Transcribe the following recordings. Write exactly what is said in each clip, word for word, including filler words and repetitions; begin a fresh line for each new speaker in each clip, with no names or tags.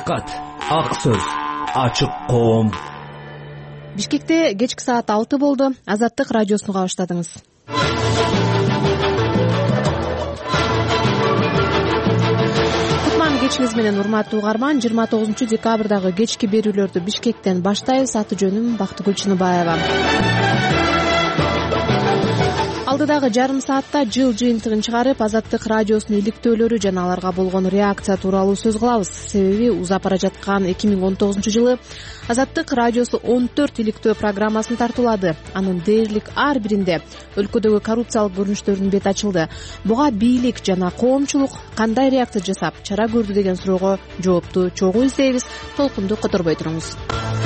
Акыйкат, ак сөз, ачык коом.
Бишкекте кечки саат алты болду. Азаттык радиосуна баштадыңыз. Кутман кечиңиз менен урматтуу угарман. жыйырма тогузунчу декабрдагы кечки берүүлөрдү Бишкектен баштайбыз. Аты жөнүм Бактыгүл Чыныбаева. Алдыдагы жарым саатта жыл жыйынтыгын чыгарып, Азаттык радиосунун иликтөөлөрү жана аларга болгон реакция тууралуу сөз кылабыз. Себеби узап бара жаткан эки миң он тогузунчу жылы Азаттык радиосу он төрт иликтөө программасын тартуулады. Анын дээрлик ар биринде өлкөдөгү коррупциялык көрүнүштөрдүн бети ачылды. Буга бийлик жана коомчулук кандай реакция жасап, чара көрдү деген суроого жоопту чогуу издейбиз. Толкунду которбой туруңуз.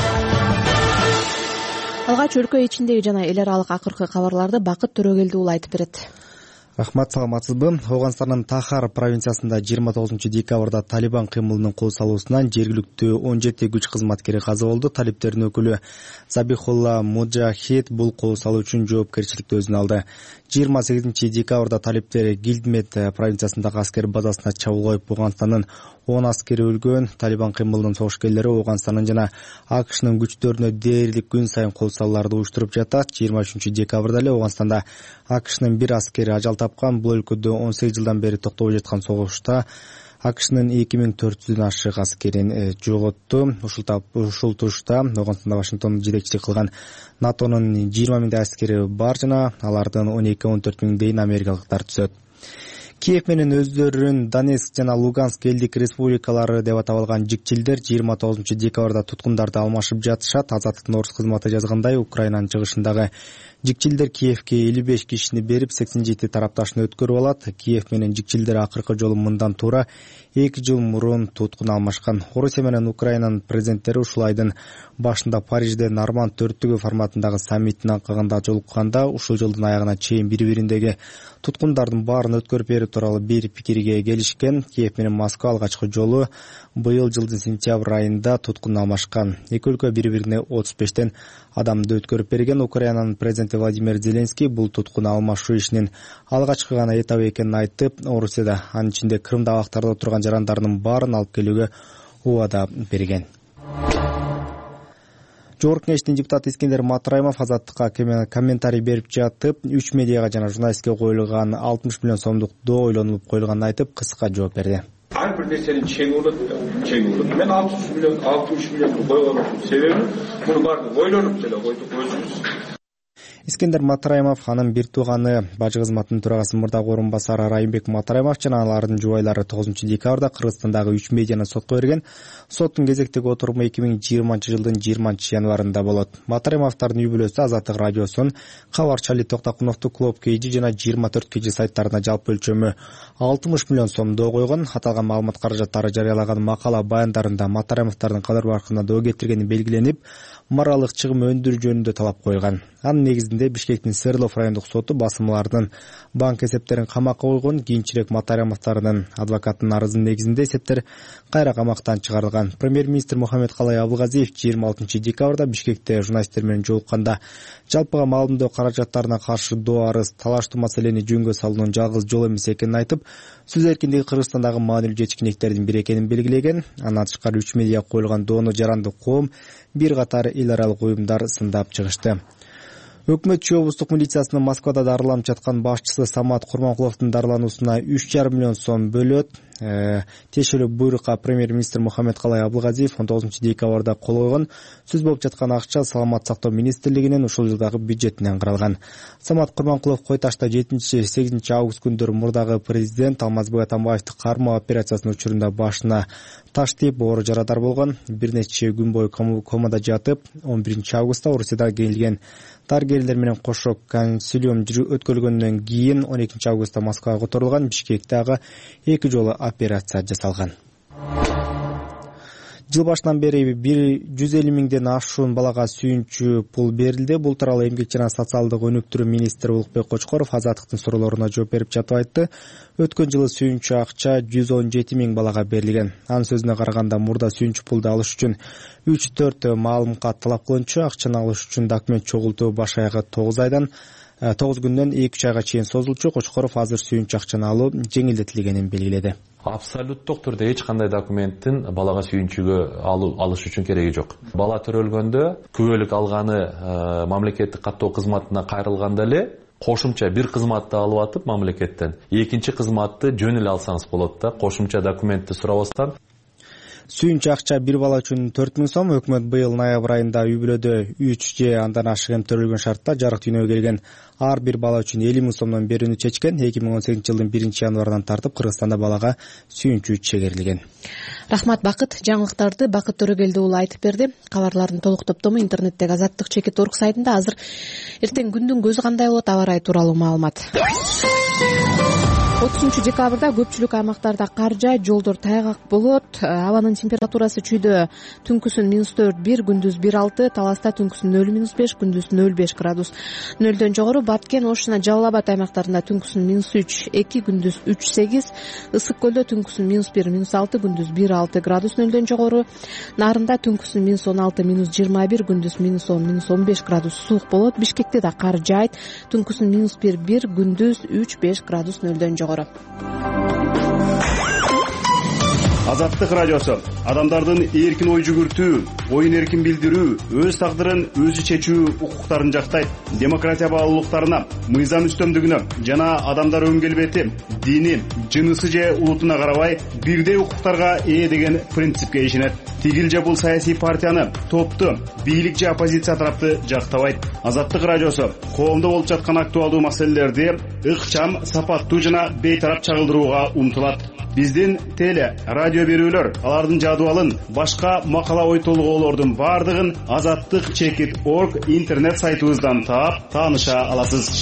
Алгач өлкө ичиндеги жана эл аралык акыркы кабарларды Бакыт Төрөгелди уулу айтып берет.
Рахмат, саламатсызбы? Ооганстандын Тахар провинциясында жыйырма тогузунчу декабрда Талибан кыймылынын кол салуусунан жергиликтүү он жети күч кызматкери каза болду. Талиптердин өкүлү Забихулла Муджахид бул кол салуу үчүн жоопкерчиликти өзүнө алды. жыйырма сегизинчи декабрда талиптер Гилдмет провинциясындагы аскер базасына чабуул коюп, Ооганстандын он аскери өлгөн. Талибан кыймылынын согушкерлери Ооганстандын жана АКШнын күчтөрүнө дээрлик күн сайын кол салууларды уюштуруп жатат. жыйырма үчүнчү декабрда эле Ооганстанда АКШнын бир аскери ажал тапкан. Бул өлкөдө он сегиз жылдан бери токтобой жаткан согушта АКШнын эки миң төрт жүздөн ашык аскерин жоготту. Ушул тушта Ооганстанда Вашингтон жетекчилик кылган НАТОнун жыйырма миңдей аскери бар жана алардын он эки он төрт миңдейин америкалыктар түзөт. Киев менен өздөрүн Донецк жана Луганск элдик республикалары деп атап алган жикчилдер жыйырма тогузунчу декабрда туткундарды алмашып жатышат. Азаттыктын орус кызматы жазгандай, Украинанын чыгышындагы жикчилдер Киевке элүү беш кишини берип, сексен жети тарапташын өткөрүп алат. Киев менен жикчилдер акыркы жолу мындан туура эки жыл мурун туткун алмашкан. Орусия менен Украинанын президенттери ушул айдын башында Парижде Норманд төрттүгү форматындагы саммиттин акагында жолукканда, ушул жылдын аягына чейин бири-бириндеги туткундардын баарын өткөрүп берүү тууралуу бир пикирге келишкен. Киев менен Москва алгачкы жолу быйыл жылдын сентябрь айында туткун алмашкан. Эки өлкө бири-бирине отуз бештен адамды өткөрүп берген. Украинанын президенти Владимир Зеленский бул туткун алмашуу ишинин алгачкы гана этабы экенин айтып, Орусияда, анын ичинде Крымда абактарда отурган жарандарынын баарын алып келүүгө убада берген. Жогорку кеңештин депутаты Искендер Матраимов Азаттыкка комментарий берип жатып, үч медиага жана журналистке коюлган алтымыш миллион сомдук доо ойлонуп коюлганын айтып, кыска жооп берди.
Ар бир нерсенин чеги болот, чеги болот. Мен алтымыш миллион, алтымыш миллионду койгонум себеби муну баарын ойлонуп деле койдук өзүбүз.
Искендер Матраимов, анын бир тууганы бажы кызматынын төрагасы мурдагы орун басары Райымбек Матраимов жана алардын жубайлары тогузунчу декабрда Кыргызстандагы үч медианы сотко берген. Соттун кезектеги отуруму эки миң жыйырманчы жылдын жыйырманчы январында болот. Матраимовдордун үй бүлөсү Азаттык радиосунун Кабарчы Али Токтокуновду Клуб Кейжи жана жыйырма төрт Кейжи сайттарына жалпы өлчөмү алтымыш миллион сом доо койгон. Аталган маалымат каражаттары жарыялаган макала баяндарында Матраимовдордун кадыр баркына доо кетиргени белгиленип, моралдык чыгым өндүрүү жөнүндө талап койгон. Анын негизинде Бишкектин Свердлов райондук соту басымлардын банк эсептерин камакка койгон. Кийинчерээк Матраимовдордун адвокатынын арызынын негизинде эсептер кайра камактан чыгарылган. Премьер-министр Мухаммед Калай Абылгазиев жыйырма алтынчы декабрда Бишкекте журналисттер менен жолукканда жалпыга маалымдоо каражаттарына каршы доо арыз талаштуу маселени жөнгө салуунун жалгыз жол эмес экенин айтып, сөз эркиндиги Кыргызстандагы маанилүү жетишкиниктердин бири экенин белгилеген. Андан тышкары үч медиа коюлган доону жарандык коом, бир катар эл аралык уюмдар сындап чыгышты. Өкмөтчү облустук милициясынын Москвада дарыланып жаткан башчысы Самат Курманкуловдун дарылануусуна үч жарым миллион сом бөлөт. Тиешелүү буйрукка премьер-министр Мухаммед Калай Абылгазиев он тогузунчу декабрда кол койгон. Сөз болуп жаткан акча Саламат сактоо министрлигинин ушул жылдагы бюджетинен каралган. Самат Курманкулов Кой Ташта жетинчи сегизинчи август күндөрү мурдагы президент Алмазбек Атамбаевди кармоо операциясынын учурунда башына таш тийип оору жарадар болгон. Бир нече күн бою комада жатып, он биринчи августта Орусияда келген дарыгерлер менен кошо консилиум өткөрүлгөндөн кийин он экинчи августта Москвага которулган. Бишкектеги эки жолу операция жасалган. Жыл башынан бери жүз элүү миңден ашуун балага сүйүнчү пул берилди. Бул тууралуу эмгек жана социалдык өнүктүрүү министри Улукбек Кочкоров Азаттыктын суроолоруна жооп берип жатып айтты. Өткөн жылы сүйүнчү акча жүз он жети миң балага берилген. Анын сөзүнө караганда, мурда сүйүнчү пулду алыш үчүн үч төрт маалымат талап кылынчу. Акчаны алыш үчүн документ чогултуу баш аягы тогуз айдан тогуз күндөн эки үч айга чейин созулчу. Кочкоров азыр сүйүнчү акчаны алуу жеңилдетилгенин белгиледи.
Абсолюттук түрдө эч кандай документтин балага сүйүнчүгө алыш үчүн кереги жок. Бала төрөлгөндө күбөлүк алганы мамлекеттик каттоо кызматына кайрылганда эле кошумча бир кызматты алып атып мамлекеттен экинчи кызматты жөн эле алсаңыз болот да, кошумча документти сурабастан.
Сүйүнчү акча бир бала үчүн төрт миң сом. Өкмөт быйыл ноябрь айында үй бүлөдө үч же андан ашык эм төрөлгөн шартта жарык дүйнөгө келген ар бир бала үчүн элүү миң сомдон берүүнү чечкен. эки миң он сегизинчи жылдын биринчи январынан тартып Кыргызстанда балага сүйүнчү чегерилген.
Рахмат Бакыт. Жаңылыктарды Бакыт Төрөгелди уулу айтып берди. Кабарлардын толук топтому интернеттеги азаттык чекит точка орг сайтында. Азыр эртең күндүн көзү кандай болот, аба ырайы тууралуу маалымат. отузунчу декабрда көпчүлүк аймактарда кар жаайт, жолдор тайгак болот. Абанын температурасы чүйдө түнкүсүн минус төрт бир, күндүз бир алты, Таласта түнкүсүн нөл минус беш, күндүз нөл беш градус. Нөлдөн жогору Баткен, Ош жана Жалал Абад аймактарында түнкүсүн минус үч эки, күндүз үч сегиз, Ысык көлдө түнкүсүн минус бир минус алты, күндүз бир алты градус. Нөлдөн жогору Нарында түнкүсүн минус он алты минус жыйырма бир, күндүз минус он минус он беш градус суук болот. Бишкекте да кар жаайт, түнкүсүн минус бир бир, күндүз үч беш градус. Нөлдөн жогору.
Азаттык радиосу адамдардын эркин ой жүгүртүү, оюн эркин билдирүү, өз тагдырын өзү чечүү укуктарын жактайт. Демократия баалуулуктарына, мыйзам үстөмдүгүнө жана адамдар өн келбети, дини, жынысы же улутуна карабай бирдей укуктарга ээ деген принципке ишенет. Тигил же бул саясий партияны, топту, бийлик же оппозиция тарапты жактабайт. Азаттык радиосу коомдо болуп жаткан актуалдуу маселелерди ыкчам, сапаттуу жана бейтарап чагылдырууга умтулат. Биздин теле, радио берүүлөр, алардын жадыбалын, башка макала ой толгоолордун бардыгын азаттык чекит точка орг интернет сайтыбыздан таап, тааныша аласыз.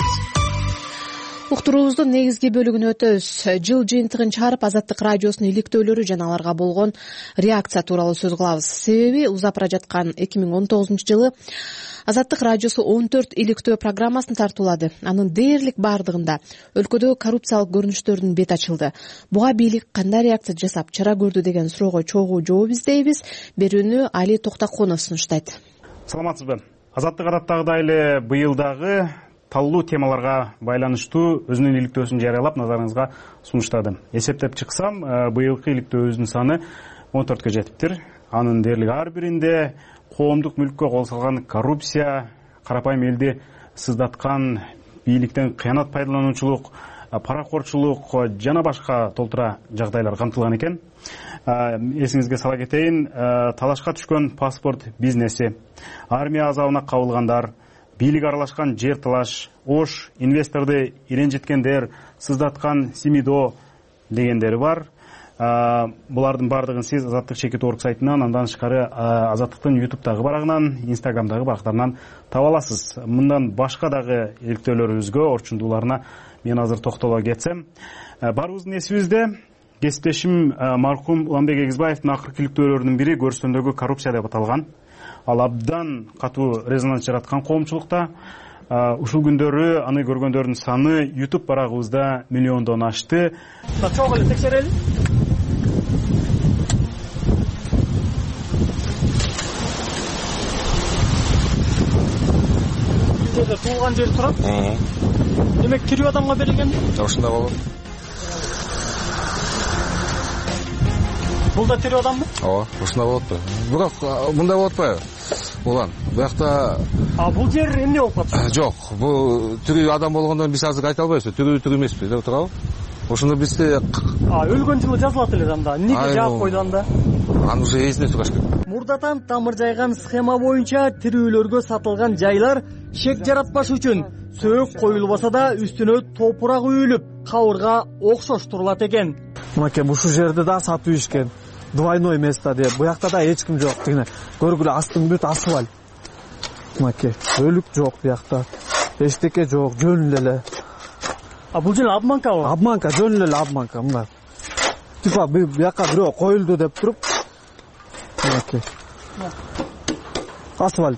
Уктуруубуздун негизги бөлүгүнө өтөбүз. Жыл жыйынтыгын чыгарып, Азаттык радиосунун иликтөөлөрү жана аларга болгон реакция тууралуу сөз кылабыз. Себеби узап бара жаткан эки миң он тогузунчу жылы Азаттык радиосу он төрт иликтөө программасын тартуулады. Анын дээрлик бардыгында өлкөдөгү коррупциялык көрүнүштөрдүн бет ачылды. Буга бийлик кандай реакция жасап чара көрдү деген суроого чогуу жооп издейбиз. Берүүнү Али Токтокунов сунуштайт.
Саламатсызбы? Азаттык адаттагыдай эле быйыл дагы таллуу темаларга байланыштуу өзүнүн иликтөөсүн жарыялап назарыңызга сунуштады. Эсептеп чыксам, быйылкы иликтөөбүздүн саны он төрткө жетиптир. Анын дээрлиги ар биринде коомдук мүлккө кол салган коррупция, карапайым элди сыздаткан бийликтен кыянат пайдалануучулук, паракорчулук жана башка толтура жагдайлар камтылган экен. Эсиңизге сала кетейин, талашка түшкөн паспорт бизнеси, армия азабына кабылгандар, бийлик аралашкан жер талаш, Ош инвесторду иренжиткендер, сыздаткан Симидо дегендери бар. Булардын бардыгын сиз Азаттык чекит точка орг сайтынан, андан тышкары Азаттыктын ютубтагы барагынан, инстаграмдагы барактарынан таба аласыз. Мындан башка дагы иликтөөлөрүбүзгө, орчундууларына мен азыр токтоло кетсем, барыбыздын эсибизде кесиптешим маркум Уламбек Эгизбаевдин акыркы иликтөөлөрүнүн бири Көрсөндөгү коррупция деп аталган. Ал абдан катуу резонанс жараткан коомчулукта. Ушул күндөрү аны көргөндөрдүн саны YouTube барагыбызда миллиондон ашты.
Чогуу эле текшерели. Жерде туулган жери турат. Демек тирүү адамга берилген.
Ошондой болот.
Бул да тирүү адамбы?
Ооба, ушундай болот да. Бирок мындай болот атпайбы? Улан, буякта
А бул жер эмне болуп калат?
Жок, бул тирүү адам болгондон биз азыр айта албайбыз. Тирүү тирүү эмеспи деп турабы? Ошондо бизде
А өлгөн жылы жазылат эле анда. Эмнеге жаап койду анда?
Аны уже эзине сураш керек.
Мурдатан тамыр жайган схема боюнча тирүүлөргө сатылган жайлар шек жаратпаш үчүн сөөк коюлбаса да үстүнө топурак үйүлүп, кабырга окшош турулат экен.
Мынакей ушул жерде да сатып ийишкен. Двойной место деп. Буякта да эч ким жок. Тигине көргүлө астын бүт асфальт. Мынакей өлүк жок буякта. Эчтеке жок, жөн эле.
А бул жөн обманкабы?
Обманка, жөн эле обманка. Мына. Типа буяка бирөө коюлду деп туруп. Мынакей. Асфальт.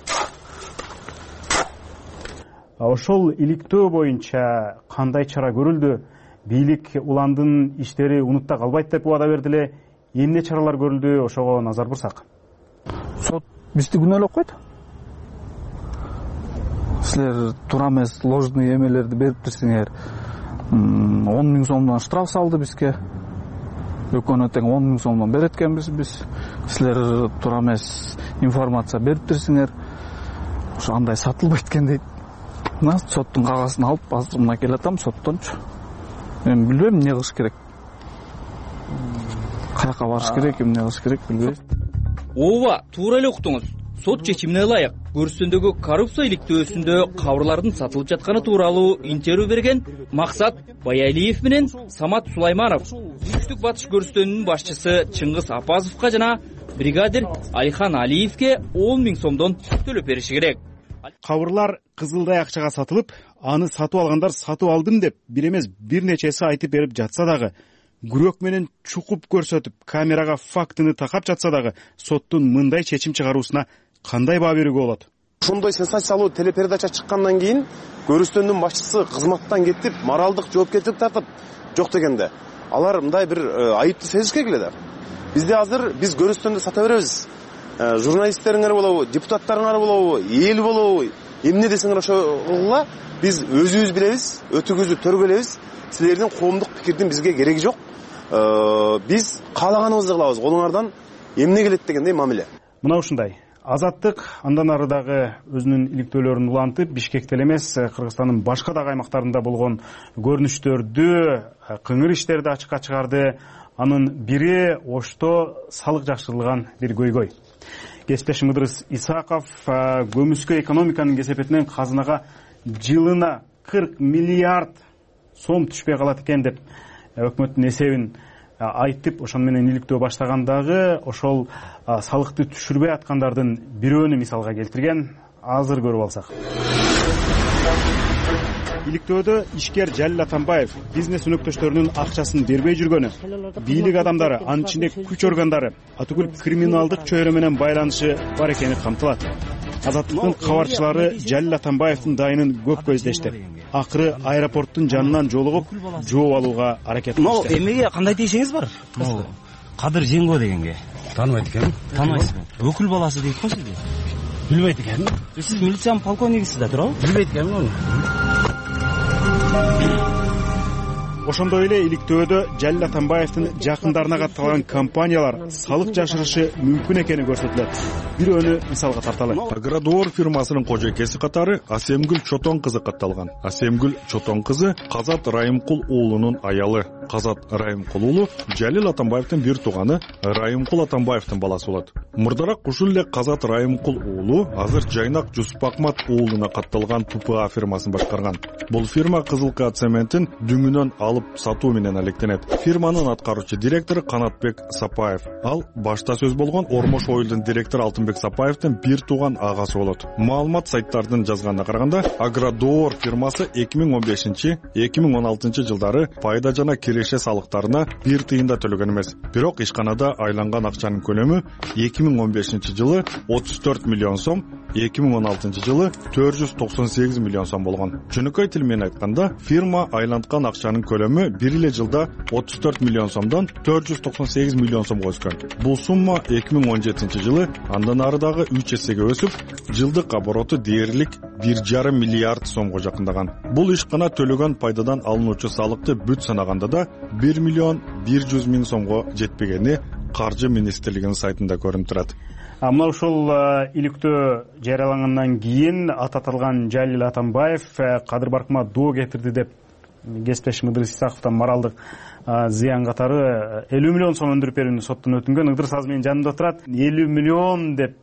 Ошол иликтөө боюнча кандай чара көрүлдү? Бийлик уландын иштери унутта калбайт деп убада берди эле. Эмне чаралар көрүлдү? Ошого назар бурсак.
Сот бизди күнөөлөп койду. Силер туура эмес ложный эмелерди бериптирсиңер. он миң сомдон штраф салды бизге. экөөнө тең он миң сомдон берет экенбиз биз. Силер туура эмес информация бериптирсиңер. Ошо андай сатылбайт экен дейт. Мына соттун кагасын алып азыр мына келатам соттончу. Мен билбейм эмне кылыш керек. Каяка барыш керек, эмне кылыш керек билбейм.
Ооба, туура эле уктуңуз. Сот чечимине ылайык Көрүстөндөгү коррупция иликтөөсүндө кабырлардын сатылып жатканы тууралуу интервью берген Максат Баялиев менен Самат Сулайманов Түштүк Батыш Көрүстөндүн башчысы Чыңгыз Апазовго жана бригадир Айхан Алиевке он миң сомдон төлөп бериши керек.
Кабырлар кызылдай акчага сатылып, аны сатып алгандар сатып алдым деп бир эмес бир нечеси айтып берип жатса дагы, күрөк менен чукуп көрсөтүп, камерага фактыны такап жатса дагы, соттун мындай чечим чыгаруусуна кандай баа берүүгө болот?
Ошондой сенсациялуу телепередача чыккандан кийин Көрүстөндүн башчысы кызматтан кетип, моралдык жоопкерчилик тартып жок дегенде, алар мындай бир айыпты сезишке келет да. Бизде азыр биз Көрүстөндү сата беребиз. Журналисттериңер болобу, депутаттарыңар болобу, эл болобу, эмне десеңер ошола биз өзүбүз билебиз, өтүгүздү төргөлөбүз. Силердин коомдук пикирдин бизге кереги жок. Биз каалаганыбызды кылабыз, колуңардан эмне келет дегендей мамиле.
Мына ушундай Азаттык андан ары дагы өзүнүн иликтөөлөрүн улантып, Бишкекте эмес, Кыргызстандын башка дагы аймактарында болгон көрүнүштөрдү, кыңыр иштерди ачыкка чыгарды. Анын бири Ошто салык жакшырылган бир көйгөй. Кесиптешим Ыдырыс Исаков көмүскө экономиканын кесепетинен казынага жылына кырк миллиард сом түшпөй калат экен деп өкмөттүн эсебин айтып, ошону менен иликтөө баштагандагы ошол салыкты түшүрбөй аткандардын бирөөнү мисалга келтирген. Азыр көрүп алсак. Иликтөөдө ишкер Жалил Атамбаев бизнес өнөктөштөрүнүн акчасын бербей жүргөнү, бийлик адамдары, анын ичинде күч органдары атүгүл криминалдык чөйрө менен байланышы бар экени камтылат. Азаттыктын кабарчылары Жалил Атамбаевдин дайынын көп көздешти. Акыры аэропорттун жанынан жолугуп, жооп алууга аракет кылышты.
Могу эмеге кандай тиешиңиз бар? Могу Кадыр Жеңго дегенге. Тааныбайт экенмин. Тааныбайсызбы? Өкүл баласы дейт го сизди. Билбейт экенмин. Сиз милициянын полковнигисиз да, туурабы? Билбейт экенмин аны.
Ошондой эле иликтөөдө Жалил Атамбаевдин жакындарына катталган компаниялар салык жашырышы мүмкүн экени көрсөтүлөт. Бирөөнү мисалга тарталы.
Агродор фирмасынын кожойкеси катары Асемгүл Чотон кызы катталган. Асемгүл Чотон кызы Казат Райымкул уулунун аялы. Казат Райымкул уулу Жалил Атамбаевдин бир тууганы Райымкул Атамбаевдин баласы болот. Мурдараак ушул эле Казат Райымкул уулу азыр Жайнак Жусупакмат уулуна катталган ТУПА фирмасын башкарган. Бул фирма Кызылка цементин дүңүнөн алып сатуу менен алектенет. Фирманын аткаруучу директору Канатбек Сапаев. Ал башта сөз болгон Ормош Ойлдун директору Алтынбек Сапаевдин бир тууган агасы болот. Маалымат сайттардын жазганына караганда, Агродор фирмасы эки миң он бешинчи — эки миң он алтынчы жылдары пайда жана киреше салыктарына бир тыйын да төлөгөн эмес. Бирок ишканада айланган акчанын көлөмү эки миң он бешинчи жылы отуз төрт миллион сом, эки миң он алтынчы жылы төрт жүз токсон сегиз миллион сом болгон. Жөнөкөй тил менен айтканда, фирма айланткан акчанын көлөмү бир эле жылда отуз төрт миллион сомдон төрт жүз токсон сегиз миллион сомго өскөн. Бул сумма эки миң он жетинчи жылы андан ары дагы үч эсеге өсүп, жылдык обороту дээрлик бир жарым миллиард сомго жакындаган. Бул ишкана төлөгөн пайдадан алынуучу салыкты бүт санаганда да бир миллион бир жүз миң сомго жетпегени Каржы министрлигинин сайтында көрүнүп турат.
Мына ушул иликтөө жарыялангандан кийин ат аталган Жалил Атамбаев кадыр баркыма доо кетирди деп кесиптешим Ыдырыс Исаковдон моралдык зыян катары элүү миллион сом өндүрүп берүүнү соттон өтүнгөн. Ыдырыс азыр менин жанымда турат. элүү миллион деп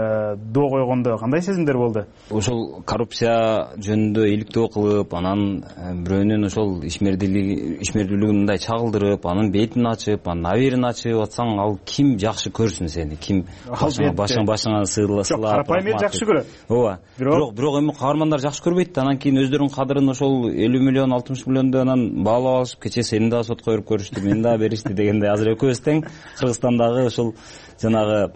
доо койгондо кандай сезимдер болду?
Ошол коррупция жөнүндө иликтөө кылып, анан бирөөнүн ошол ишмердүүлүгүн мындай чагылдырып, анын бетин ачып, анын аберин ачып атсаң, ал ким жакшы көрсүн сени? Ким башыңа башыңа сыйлап? Жок,
карапайым эл жакшы көрөт.
Ооба. Бирок бирок эми каармандар жакшы көрбөйт да. Анан кийин өздөрүнүн кадырын ошол элүү миллион алтымыш миллионду анан баалап алышып, кече сени да сотко берип көрүштү, мени да беришти дегенде азыр экөөбүз тең Кыргызстандагы ошол жанагы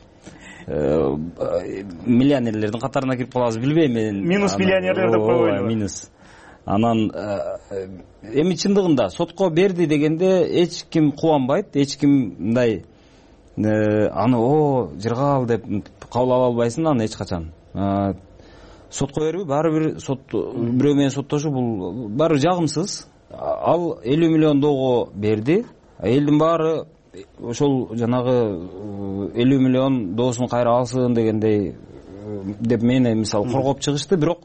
миллионерлердин катарына кирип калабыз, билбейм мен.
Минус миллионерлер деп койбойлубу?
Минус. Анан эми чындыгында сотко берди дегенде эч ким кубанбайт, эч ким мындай аны о жыргал деп кабыл ала албайсың аны эч качан. Сотко берби, баары бир сот бирөө менен соттошуу бул баары жагымсыз. Ал элүү миллион доого берди. Элдин баары ошол жанагы элүү миллион доосун кайра алсын дегендей деп мени мисалы коргоп чыгышты. Бирок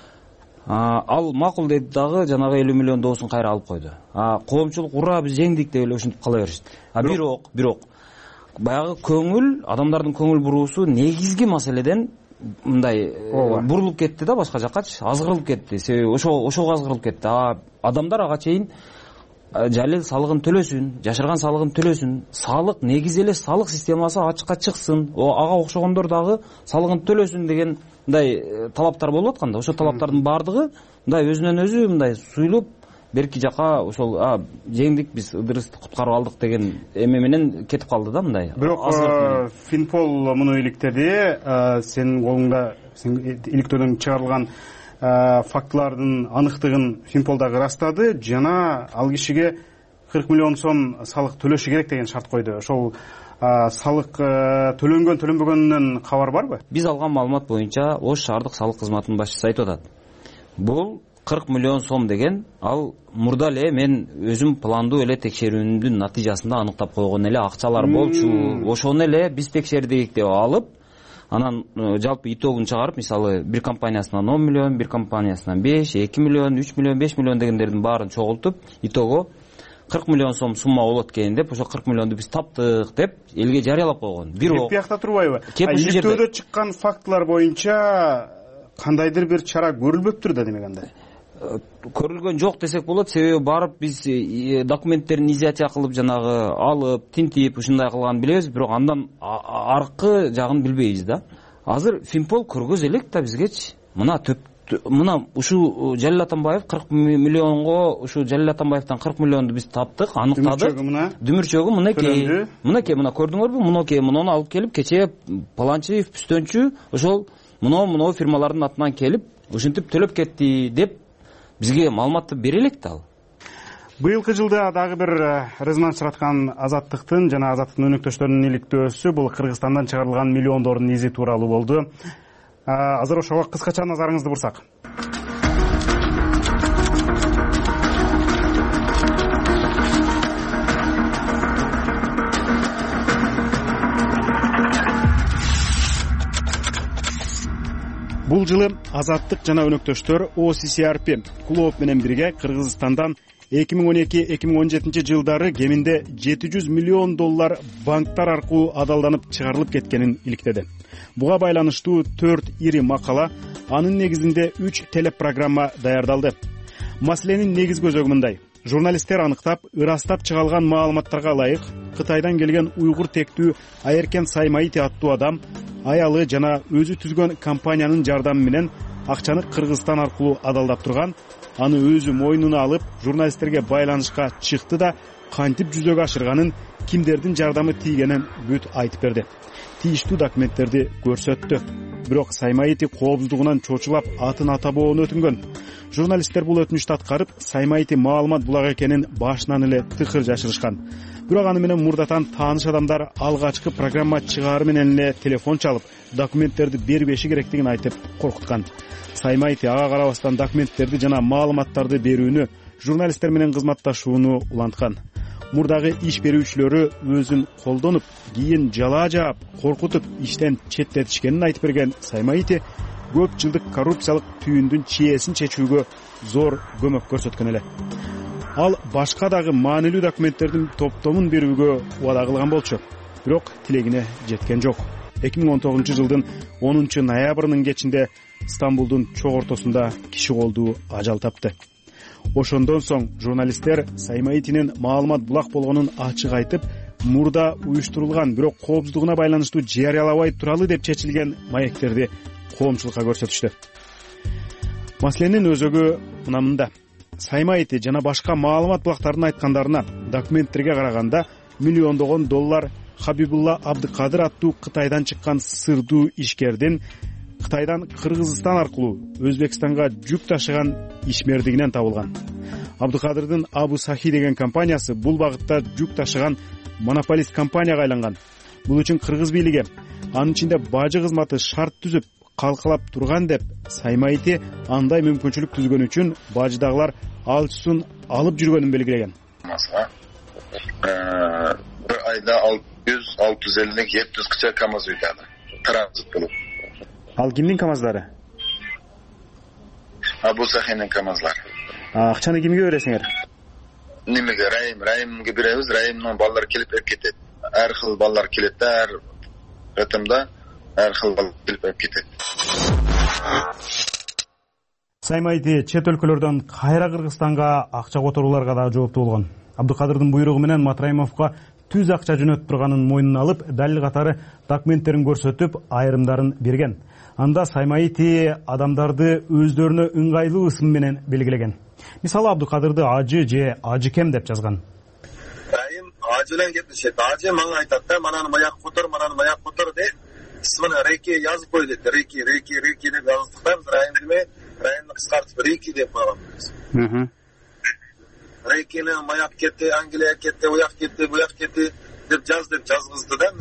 ал макул деди дагы жанагы элүү миллион доосун кайра алып койду. А коомчулук ура биз жеңдик деп эле ушинтип кала беришти. А бирок бирок баягы көңүл, адамдардын көңүл буруусу негизги маселеден мындай бурулуп кетти да, башка жаккачы азгырылып кетти. Себеби ошо ошого азгырылып кетти. А адамдар ага чейин жалил салыгын төлөсүн, жашырган салыгын төлөсүн, салык негизи эле салык системасы ачыкка чыксын, ага окшогондор дагы салыгын төлөсүн деген мындай талаптар болуп атканда, ошо талаптардын баардыгы мындай өзүнөн өзү мындай суйлуп берки жака ошол жеңдик биз Ыдырысты куткарып алдык деген эме менен кетип калды да мындай.
Бирок Финпол муну иликтеди. Сенин колуңда иликтөөдөн чыгарылган фактылардын аныктыгын Финпол дагы ырастады жана ал кишиге кырк миллион сом салык төлөшү керек деген шарт койду. Ошол салык төлөнгөн төлөнбөгөнүнөн кабар барбы?
Биз алган маалымат боюнча Ош шаардык салык кызматынын башчысы айтып атат. Бул кырк миллион сом деген ал мурда эле мен өзүм пландуу эле текшерүүмдүн натыйжасында аныктап койгон эле акчалар болчу. Ошону эле биз текшердик деп алып, анан жалпы итогун чыгарып, мисалы бир компаниясынан он миллион, бир компаниясынан беш, эки миллион, үч миллион, беш миллион дегендердин баарын чогултуп, итого кырк миллион сом сумма болот экен деп, ошо кырк миллионду биз таптык деп элге жарыялап койгон. Бирок
биякта турбайбы? Иликтөөдө чыккан фактылар боюнча кандайдыр бир чара көрүлбөптүр да, демек андай.
Көрүлгөн жок десек болот, себеби барып биз документтерин изъятия кылып жанагы алып, тинтип ушундай кылган билебиз, бирок андан аркы жагын билбейбиз да. Азыр Финпол көргөзө элек да бизгечи. Мына мына ушу Жалил Атамбаев кырк миллионго, ушу Жалил Атамбаевтан кырк миллионду биз таптык, аныктадык. Дүмүрчөгү мынакей. Мынакей, мына көрдүңөрбү? Мынакей, муну алып келип кечээ Паланчиев, Пүстөнчү ошол мына-мына фирмалардын атынан келип ушинтип төлөп кетти деп бизге маалыматты бере элек да ал.
Быйылкы жылда дагы бир резонанс жараткан Азаттыктын жана Азаттыктын өнөктөштөрүнүн иликтөөсү бул Кыргызстандан чыгарылган миллиондордун изи тууралуу болду. Азыр ошого кыскача назарыңызды бурсак. Бул жылы Азаттык жана өнөктөштөр о си си ар пи клуб менен бирге Кыргызстандан эки миң он эки эки миң он жетинчи жылдары кеминде жети жүз миллион доллар банктар аркылуу адалданып чыгарылып кеткенин иликтеди. Буга байланыштуу төрт ири макала, анын негизинде үч телепрограмма даярдалды. Маселенин негизги өзөгү мындай: журналисттер аныктап, ырастап чыгалган маалыматтарга ылайык Кытайдан келген уйгур тектүү Айеркен Саймаити аттуу адам аялы жана өзү түзгөн компаниянын жардамы менен акчаны Кыргызстан аркылуу адалдап турган, аны өзү мойнуна алып журналисттерге байланышка чыкты да кантип жүзөгө ашырганын, кимдердин жардамы тийгенин бүт айтып берди. Тийиштүү документтерди көрсөттү. Бирок Саймаити коопсуздугунан чочулап атын атабоону өтүнгөн. Журналисттер бул өтүнүштү аткарып, Саймаити маалымат булак экенин башынан эле тыкыр жашырышкан. Бирок аны менен мурдатан тааныш адамдар алгачкы программа чыгаары менен эле телефон чалып, документтерди бербеши керектигин айтып коркуткан. Саймаити ага карабастан документтерди жана маалыматтарды берүүнү, журналисттер менен кызматташууну уланткан. Мурдагы иш берүүчүлөрү өзүн колдонуп, кийин жала жаап, коркутуп иштен четтетишкенин айтып берген Саймаити көп жылдык коррупциялык түйүндүн чиесин чечүүгө зор көмөк көрсөткөн эле. Ал башка дагы маанилүү документтердин топтомун берүүгө убада кылган болчу, бирок тилегине жеткен жок. эки миң он тогузунчу жылдын онунчу ноябрынын кечинде Стамбулдун чок ортосунда киши колдуу ажал тапты. Ошондон соң журналисттер Саймаитинин маалымат булак болгонун ачык айтып, мурда уюштурулган, бирок коопсуздугуна байланыштуу жарыялабай туралы деп чечилген маектерди коомчулукка көрсөтүштү. Маселенин өзөгү мына мында. Саймаити жана башка маалымат булактардын айткандарына, документтерге караганда миллиондогон доллар Хабибулла Абдыкадыр аттуу Кытайдан чыккан сырдуу ишкердин Кытайдан Кыргызстан аркылуу Өзбекстанга жүк ташыган ишмердигинен табылган. Абдыкадырдын Абу Сахи деген компаниясы бул багытта жүк ташыган монополист компанияга айланган. Бул үчүн кыргыз бийлиги анын ичинде бажы кызматы шарт түзүп, калкалап турган деп Саймаити андай мүмкүнчүлүк түзгөн үчүн бажыдагылар алчысын алып жүргөнүн белгилеген.
bir ayda alты жүз алты жүз элүү жети жүзгача камаз өтөдү транзит болуп.
Ал кимдин камаздары?
Абу Сахинин камазлары.
Акчаны кимге бересиңер?
Немеге райым, райымга беребиз, райымдын балдары келип эп кетет. Ар хил балдар келет да, ар рытымда ар хил балдар келип эп кетет.
Саймайти чет өлкөлөрдөн кайра Кыргызстанга акча которууларга да жооптуу болгон. Абдыкадырдын буйругу менен Матраимовго түз акча жөнөтүп турганын мойнуна алып, далил катары документтерин көрсөтүп, айрымдарын берген. Анда Саймайти адамдарды өздөрүнө ыңгайлуу ысым менен белгилеген. Мисалы Абдыкадырды ажы же ажыкем деп жазган.
Райым ажы менен кетишет. Ажы мага айтат да, мананы маяк котор, мананы маяк котор деп, исмин Реки жазып кой дейт. Реки, Реки, Реки деп жаздыктан Райым деме, Райымды кыскартып Реки деп койгонбуз. Мм. Рекинин маяк кетти, Англия кетти, уяк кетти, буяк кетти деп жаз деп жазгызды да.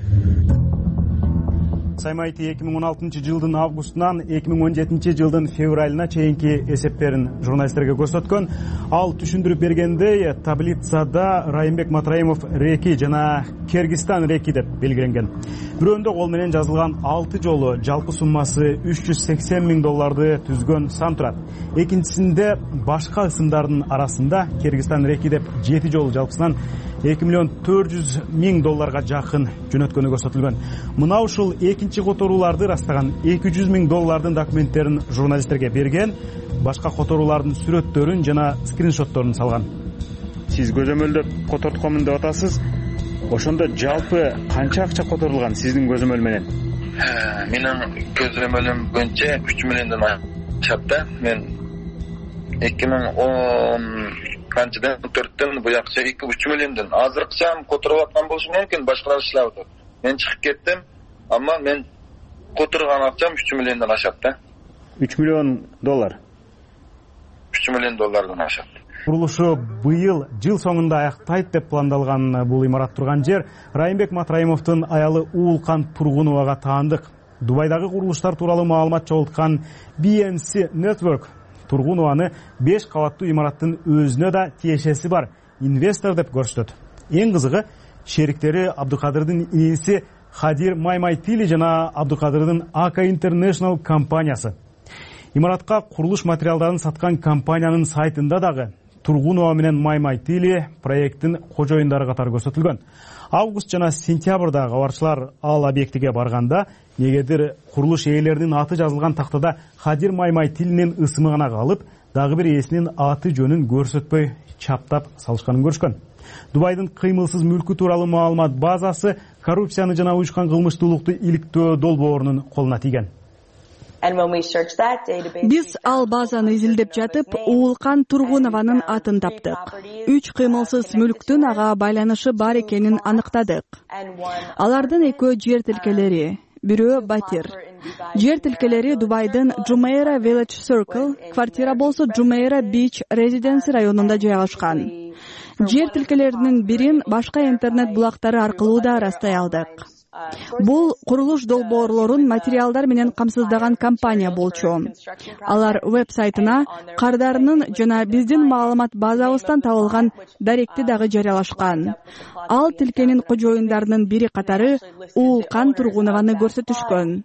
Саймайти эки миң он алтынчы жылдын августунан эки миң он жетинчи жылдын февралына чейинки эсептерин журналисттерге көрсөткөн. Ал түшүндүрүп бергендей, таблицада Райымбек Матраимов Реки жана Кыргызстан Реки деп белгиленген. Бирөөндө кол менен жазылган алты жолу жалпы суммасы үч жүз сексен миң долларды түзгөн сан турат. Экинчисинде башка ысымдардын арасында Кыргызстан Реки деп жети жолу жалпысынан эки миллион төрт жүз миң долларга жакын жөнөткөнү көрсөтүлгөн. Мына ушул экинчи которууларды растаган эки жүз миң доллардын документтерин журналисттерге берген, башка которуулардын сүрөттөрүн жана скриншотторун салган. Сиз көзөмөлдөп которткомун деп атасыз. Ошондо жалпы канча акча которулган сиздин көзөмөл менен?
Менин көзөмөлүм боюнча үч миллиондон ашат да. Мен эки миң он канчадан төрттөн буякча үч миллиондон азыркыча которуп аткан болушу мүмкүн, башкалар иштеп атат. Мен чыгып кеттим, амма мен которган акчам үч миллиондон ашат да.
үч миллион доллар.
үч миллион доллардан ашат.
Курулушу быйыл жыл соңунда аяктайт деп пландалган бул имарат турган жер Райымбек Матраимовдун аялы Уулкан Тургуновага таандык. Дубайдагы курулуштар тууралуу маалымат чогулткан би эм си Network Тургунованы беш кабаттуу имараттын өзүнө да тиешеси бар инвестор деп көрсөтөт. Эң кызыгы, шериктери Абдыкадырдын ээси Хадир Маймайтили жана Абдыкадырдын Ака International компаниясы. Имаратка курулуш материалдарын саткан компаниянын сайтында дагы Тургунова менен Маймайтили проекттин кожоюндары катары көрсөтүлгөн. Август жана сентябрда кабарчылар ал объектиге барганда, негедир курулуш ээлеринин аты жазылган тактада Хадир Маймайтилинин ысымы гана калып, дагы бир ээсинин аты жөнүн көрсөтпөй чаптап салышканын көрүшкөн. Дубайдын кыймылсыз мүлкү тууралуу маалымат базасы коррупцияны жана уюшкан кылмыштуулукту иликтөө долбоорунун колуна тийген.
Биз ал базаны изилдеп жатып, Уулкан Тургунованын атын таптык. Үч кыймылсыз мүлктүн ага байланышы бар экенин аныктадык. Алардын экөө жер тилкелери, бирөө батир. Жер тилкелери Дубайдын Jumeirah Village Circle, квартира болсо Jumeirah Beach Residency районунда жайгашкан. Жер тилкелеринин бирин башка интернет булактары аркылуу да растай алдык. Бул курулуш долбоорлорун материалдар менен камсыздаган компания болчу. Алар веб-сайтына кардарынын жана биздин маалымат базабыздан табылган даректи дагы жарыялашкан. Ал тилкенин кожоюндарынын бири катары Уулкан Тургунованы көрсөтүшкөн.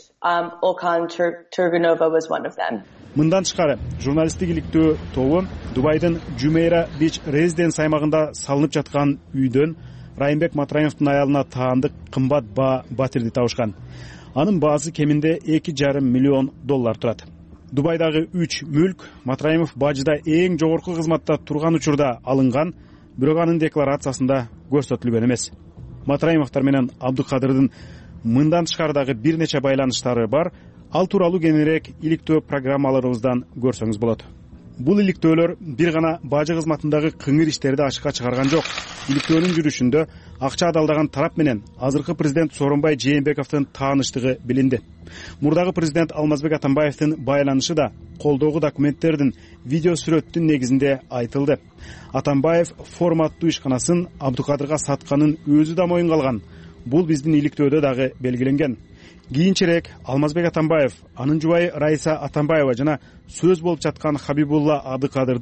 Мындан тышкары, журналисттик иликтөө тобу Дубайдын Jumeirah Beach Residence аймагында салынып жаткан үйдөн Райымбек Матраимовдун аялына таандык кымбат баа батирди табышкан. Анын баасы кеминде эки жарым миллион доллар турат. Дубайдагы үч мүлк Матраимов бажыда эң жогорку кызматта турган учурда алынган, бирок анын декларациясында көрсөтүлгөн эмес. Матраимовдор менен Абдыкадырдын мындан тышкары дагы бир нече байланыштары бар. Ал тууралуу кеңирээк иликтөө программаларыбыздан көрсөңүз болот. Бул иликтөөлөр бир гана бажы кызматындагы кыңыр иштерди ашыкка чыгарган жок. Иликтөөнүн жүрүшүндө акча адалдаган тарап менен азыркы президент Сооронбай Жээнбековдун тааныштыгы билинди. Мурдагы президент Алмазбек Атамбаевдин байланышы да колдогу документтердин видео сүрөттүн негизинде айтылды. Атамбаев форматтуу ишканасын Абдыкадырга сатканын өзү да моюнга алган. Бул биздин иликтөөдө дагы белгиленген. Кийинчерээк Алмазбек Атамбаев, анын жубайы Райса Атамбаева жана сөз болуп жаткан Хабибулла Абдыкадырдын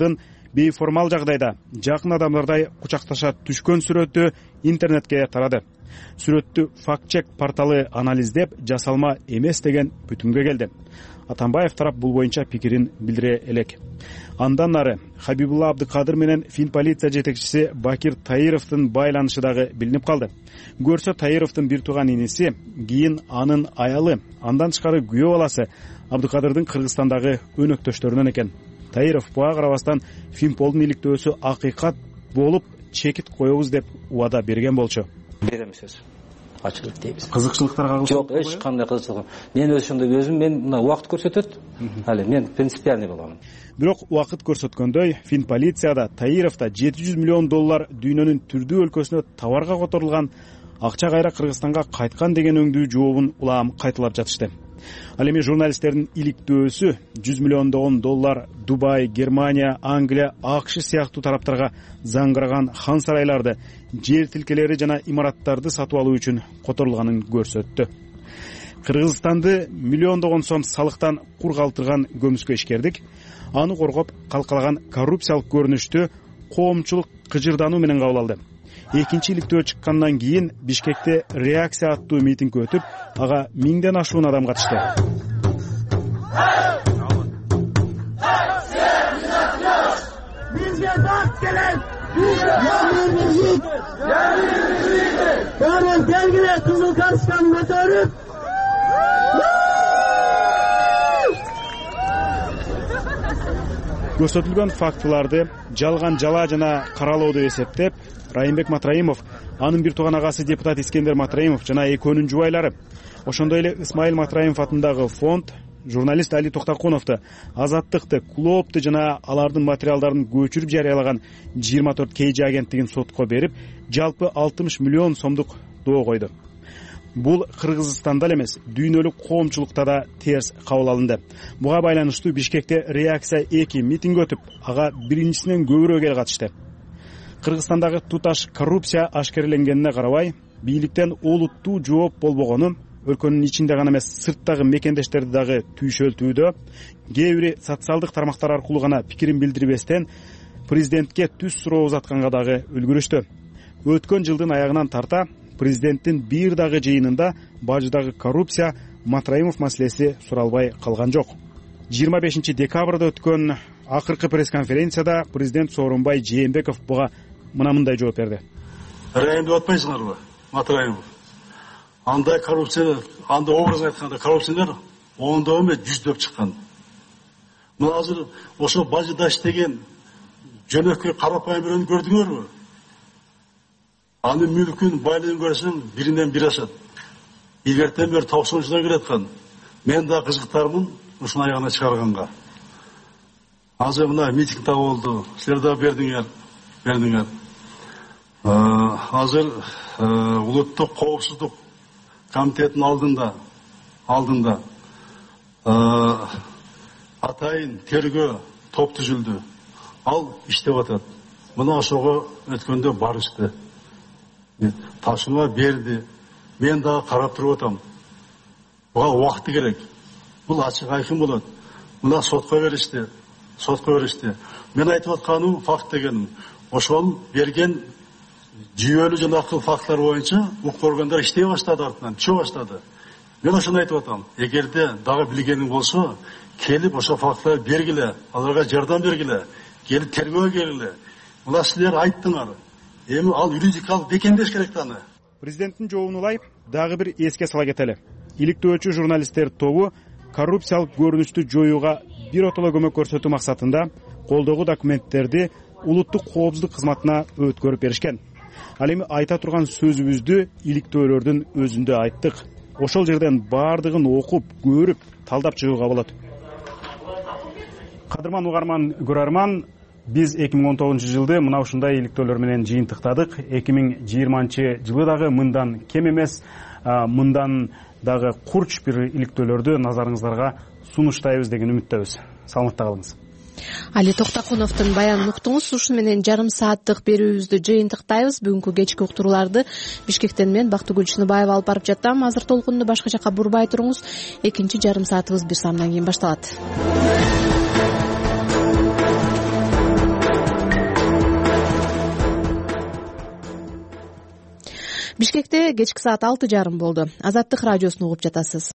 бейформал жагдайда жакын адамдардай кучакташа түшкөн сүрөтү интернетке тарады. Сүрөттү факт чек порталы анализдеп, жасалма эмес деген бүтүмгө келди. Атамбаев тарап бул боюнча пикирин билдире элек. Андан ары Хабибулла Абдыкадыр менен Фин полиция жетекчиси Бакир Таировдун байланышы дагы билинип калды. Көрсө Таировдун бир тууган иниси, кийин анын аялы, андан тышкары күйөө баласы Абдыкадырдын Кыргызстандагы өнөктөштөрүнөн экен. Таиров буга карабастан Финполдун иликтөөсү акыйкат болуп чекит коебуз деп убада берген болчу.
Берем сөз. Ачык дейбиз.
Кызыкчылыктарга
жок, эч кандай кызыкчылык. Мен өзүмдө өзүм мен мына убакыт көрсөтөт. Али мен принципиальный боламын.
Бирок убакыт көрсөткөндөй Фин полицияда Таировда жети жүз миллион доллар дүйнөнүн түрдүү өлкөсүнө товарга которулган, акча кайра Кыргызстанга кайткан деген өңдүү жообун улам кайталап жатышты. Ал эми журналисттердин иликтөөсү жүз миллиондогон доллар Дубай, Германия, Англия, АКШ сыяктуу тараптарга заңгыраган хан сарайларды, жер тилкелери жана имараттарды сатып алуу үчүн которулганын көрсөттү. Кыргызстанды миллиондогон сом салыктан кур калтырган көмүскө ишкердик. Аны коргоп калкалаган коррупциялык көрүнүштү коомчулук кыжырдануу менен кабыл алды. Экинчи иликтөө чыккандан кийин Бишкекте реакция аттуу митинг өтүп, ага миңден ашуун адам катышты.
Бизге дат келет. Бәрін белгіле қызыл карточканы көтеріп.
Көрсөтүлгөн фактыларды жалган жала жана каралоодо эсептеп, Райымбек Матраимов, анын бир тууган агасы депутат Искендер Матраимов жана экөөнүн жубайлары, ошондой эле Исмаил Матраимов атындагы фонд, журналист Али Токтакуновду, Азаттыкты, Клоопту жана алардын материалдарын көчүрүп жарыялаган жыйырма төрт кей джи агенттигин сотко берип, жалпы алтымыш миллион сомдук доо койду. Бул Кыргызстанда эле эмес, дүйнөлүк коомчулукта да терс кабыл алынды. Буга байланыштуу Бишкекте реакция эки митинг өтүп, ага биринчисинен көбүрөөк эл катышты. Кыргызстандагы туташ коррупция ашкереленгенине карабай, бийликтен олуттуу жооп болбогону, өлкөнүн ичинде гана эмес, сырттагы мекендештерди дагы түйшөлтүүдө, кээ бири социалдык тармактар аркылуу гана пикирин билдирбестен президентке түз суроо узатканга дагы үлгүрүштү. Өткөн жылдын аягынан тарта президенттин бир дагы жыйынында бажыдагы коррупция, Матраимов маселеси суралбай калган жок. жыйырма бешинчи декабрда өткөн акыркы пресс-конференцияда президент Сооронбай Жээнбеков буга мына мындай жооп берди.
Райым деп атпайсыңарбы, Матраимов? Андай коррупция, андай образын айтканда коррупциялар ондоо эмес жүздөп чыккан. Мына азыр ошо бажыда иштеген жөнөкөй карапайым бирөөнү көрдүңөрбү? Анын мүлкүн, байлыгын көрсөң, биринен бир ашат. Илгертен бери токсонунчудан келаткан. Мен да кызыктармын ушуну аягына чыгарганга. Азыр мына митингде болду. Силер да бердиңер, бердиңер. Азыр улуттук коопсуздук комитетинин алдында, алдында атайын тергөө топ түзүлдү. Ал иштеп атат. Мына ошого өткөндө барышты. Ташыма берди. Мен дагы карап туруп атам. Буга убакыты керек. Бул ачык айкын болот. Мына сотко беришти. Сотко беришти. Мен айтып атканым факт дегеним. Ошол берген жүйөлүү жанакы факттар боюнча укук органдар иштей баштады, артынан чыга баштады. Мен ошону айтып атам. Эгерде дагы билгениң болсо, келип ошо факттарды бергиле, аларга жардам бергиле, келип тергөөгө келгиле. Мына силер айттыңар. Эми ал юридикалык бекемдеш керек да аны.
Президенттин жообун улайып, дагы бир эске сала кетели. Иликтөөчү журналисттер тобу коррупциялык көрүнүштү жоюуга биротоло көмөк көрсөтүү максатында колдогу документтерди улуттук коопсуздук кызматына өткөрүп беришкен. Ал эми айта турган сөзүбүздү иликтөөлөрдүн өзүндө айттык. Ошол жерден баардыгын окуп, көрүп, талдап чыгууга болот. Кадырман угарман, көрөрман, биз эки миң он тогузунчу жылды мына ушундай иликтөөлөр менен жыйынтыктадык. эки миң жыйырманчы жылы дагы мындан кем эмес, мындан дагы курч бир иликтөөлөрдү назарыңыздарга сунуштайбыз деген үмүттөбүз. Саламатта калыңыз.
Али Токтакуновдун баянын уктуңуз. Ушу менен жарым сааттык берүүбүздү жыйынтыктайбыз. Бүгүнкү кечки уктурууларды Бишкектен мен Бактыгүл Чыныбаева алып барып жаттым. Азыр толкунду башка жака бурбай туруңуз. Экинчи жарым саатыбыз бир саамдан кийин башталат. Бишкекте кечки саат алты жарым болду. Азаттык радиосун угуп жатасыз.